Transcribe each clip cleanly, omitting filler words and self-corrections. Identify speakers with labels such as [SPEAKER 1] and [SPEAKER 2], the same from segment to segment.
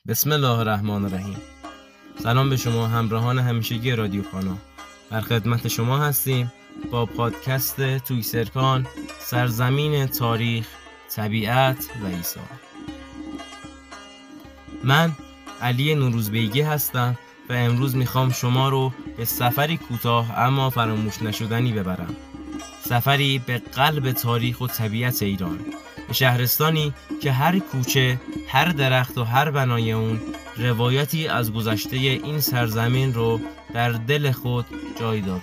[SPEAKER 1] بسم الله الرحمن الرحیم. سلام به شما همراهان همیشگی رادیو خانا. در خدمت شما هستیم با پادکست تویسرکان، سرزمین تاریخ، طبیعت و عیسی. من علی نوروزبیگی هستم و امروز میخوام شما رو به سفری کوتاه اما فراموش نشدنی ببرم. سفری به قلب تاریخ و طبیعت ایران، به شهرستانی که هر کوچه، هر درخت و هر بنای اون روایتی از گذشته این سرزمین رو در دل خود جای داده.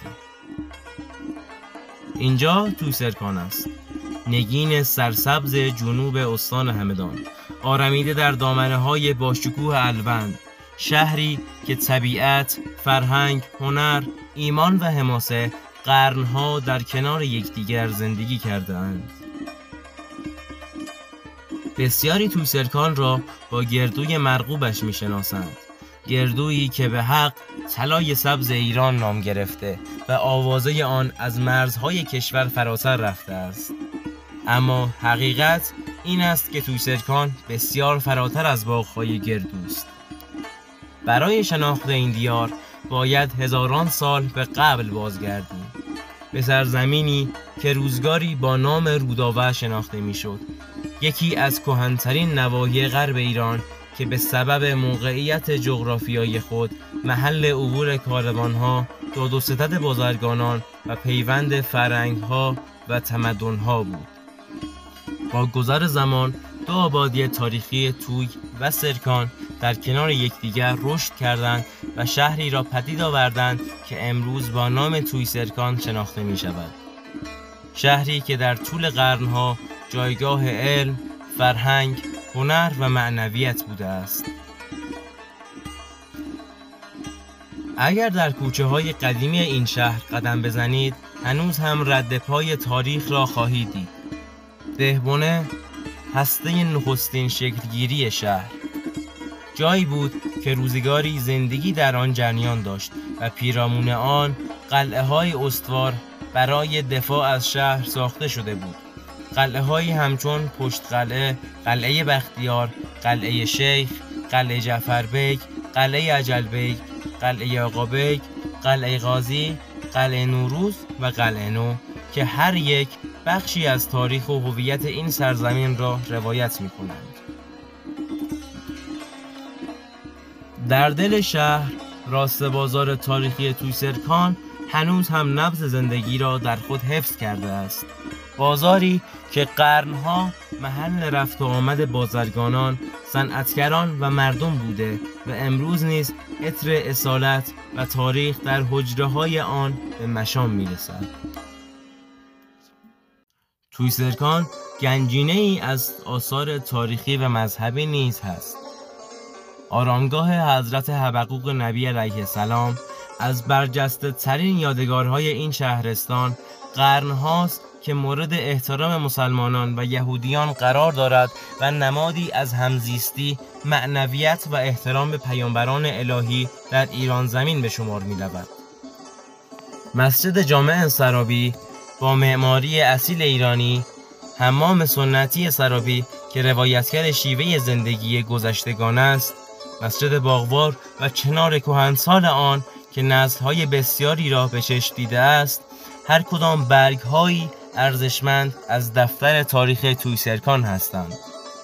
[SPEAKER 1] اینجا تویسرکان است، نگین سرسبز جنوب استان همدان، آرمیده در دامنه‌های باشکوه الوند، شهری که طبیعت، فرهنگ، هنر، ایمان و حماسه قرنها در کنار یکدیگر زندگی کرده‌اند. بسیاری تویسرکان را با گردوی مرغوبش می‌شناسند، گردویی که به حق طلای سبز ایران نام گرفته و آوازه آن از مرزهای کشور فراتر رفته است. اما حقیقت این است که تویسرکان بسیار فراتر از باغ‌های گردوست. برای شناخت این دیار باید هزاران سال به قبل بازگردیم، به سرزمینی که روزگاری با نام روداوه شناخته میشد، یکی از کهن‌ترین نواحی غرب ایران که به سبب موقعیت جغرافیایی خود محل عبور کاروان‌ها، داد و ستد بازرگانان و پیوند فرهنگ‌ها و تمدن‌ها بود. با گذر زمان دو آبادی تاریخی توی و سرکان در کنار یکدیگر رشد کردند و شهری را پدید آوردند که امروز با نام تویسرکان شناخته می شود. شهری که در طول قرنها جایگاه علم، فرهنگ، هنر و معنویت بوده است. اگر در کوچه های قدیمی این شهر قدم بزنید، هنوز هم رد پای تاریخ را خواهید دید. دهبونه هسته نخستین شکلگیری شهر، جایی بود که روزگاری زندگی در آن جریان داشت و پیرامون آن قلعه های استوار برای دفاع از شهر ساخته شده بود. قلعه هایی همچون پشت قلعه، قلعه بختیار، قلعه شیخ، قلعه جعفربیک، قلعه اجلبیک، قلعه آقابیک، قلعه غازی، قلعه نوروز و قلعه نو که هر یک بخشی از تاریخ و هویت این سرزمین را روایت می کنند. در دل شهر راست بازار تاریخی تویسرکان هنوز هم نبض زندگی را در خود حفظ کرده است. بازاری که قرنها محل رفت و آمد بازرگانان، صنعتگران و مردم بوده و امروز نیز عطر اصالت و تاریخ در حجره‌های آن به مشام می‌رسد. تویسرکان گنجینه‌ای از آثار تاریخی و مذهبی نیز هست. آرامگاه حضرت حبقوق نبی علیه السلام از برجسته ترین یادگارهای این شهرستان قرنهاست که مورد احترام مسلمانان و یهودیان قرار دارد و نمادی از همزیستی، معنویت و احترام به پیامبران الهی در ایران زمین به شمار می رود. مسجد جامع سرابی با معماری اصیل ایرانی، حمام سنتی سرابی که روایتگر شیوه زندگی گذشتگان است، مسجد باغوار و چنار کهنسال آن که نسل‌های بسیاری را به چشم دیده است، هر کدام برگ‌هایی ارزشمند از دفتر تاریخ تویسرکان هستند.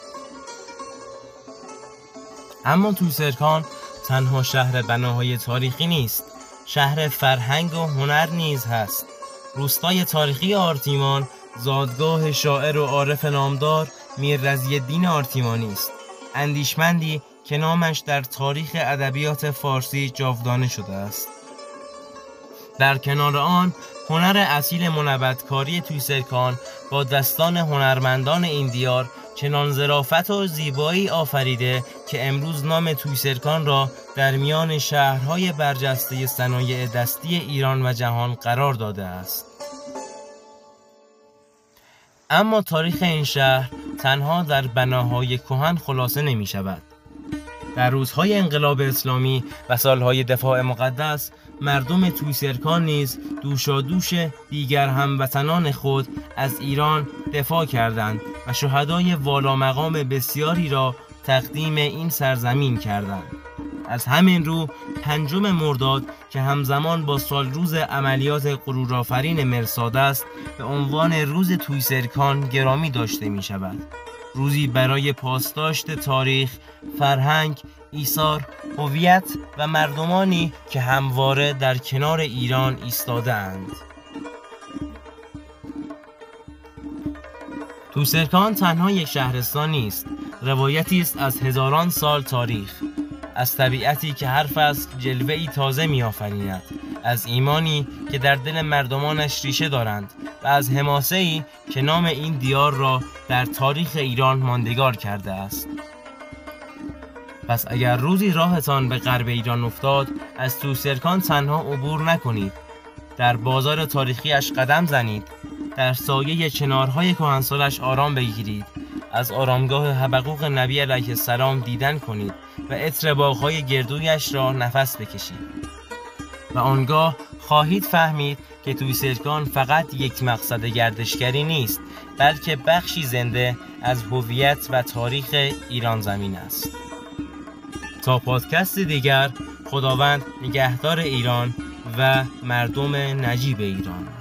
[SPEAKER 1] اما تویسرکان تنها شهر بناهای تاریخی نیست، شهر فرهنگ و هنر نیز هست. روستای تاریخی آرتیمان زادگاه شاعر و عارف نامدار میر رضی‌الدین آرتیمانی است، اندیشمندی که نامش در تاریخ ادبیات فارسی جاودانه شده است. در کنار آن هنر اصیل منبت‌کاری تویسرکان با دستان هنرمندان این دیار چنان ظرافت و زیبایی آفریده که امروز نام تویسرکان را در میان شهرهای برجسته صنایع دستی ایران و جهان قرار داده است. اما تاریخ این شهر تنها در بناهای کهن خلاصه نمی شود. در روزهای انقلاب اسلامی و سالهای دفاع مقدس، مردم تویسرکان نیز دوشادوش دیگر هموطنان خود از ایران دفاع کردند و شهدای والا مقام بسیاری را تقدیم این سرزمین کردند. از همین رو 5 مرداد که همزمان با سالروز عملیات غرورآفرین مرصاد است به عنوان روز تویسرکان گرامی داشته می شود. روزی برای پاسداشت تاریخ، فرهنگ، ایثار، هویت و مردمانی که همواره در کنار ایران ایستاده اند. تویسرکان تنها یک شهرستان نیست، روایتی است از هزاران سال تاریخ، از طبیعتی که هر فصل جلوه‌ای تازه می‌آفریند، از ایمانی که در دل مردمانش ریشه دارند و از حماسه‌ای که نام این دیار را در تاریخ ایران ماندگار کرده است. پس اگر روزی راهتان به غرب ایران افتاد، از تویسرکان تنها عبور نکنید. در بازار تاریخیش قدم زنید، در سایه چنارهای کهنسالش آرام بگیرید، از آرامگاه حبقوق نبی علیه السلام دیدن کنید و عطر باغ‌های گردویش را نفس بکشید. و آنگاه خواهید فهمید که تویسرکان فقط یک مقصد گردشگری نیست، بلکه بخشی زنده از هویت و تاریخ ایران زمین است. تا پادکست دیگر، خداوند نگهدار ایران و مردم نجیب ایران.